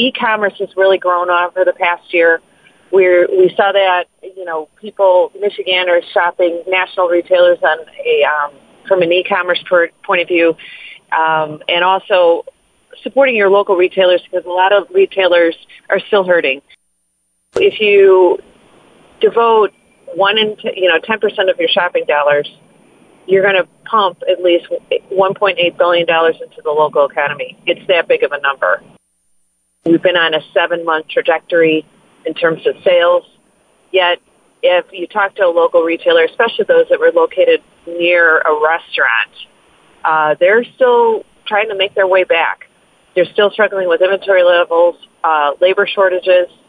e-commerce has really grown over the past year. We saw that, people, Michiganders shopping national retailers on from an e-commerce point of view, and also supporting your local retailers because a lot of retailers are still hurting. If you devote 10% of your shopping dollars, you're going to pump at least $1.8 billion into the local economy. It's that big of a number. We've been on a 7-month trajectory in terms of sales, yet if you talk to a local retailer, especially those that were located near a restaurant, they're still trying to make their way back. They're still struggling with inventory levels, labor shortages,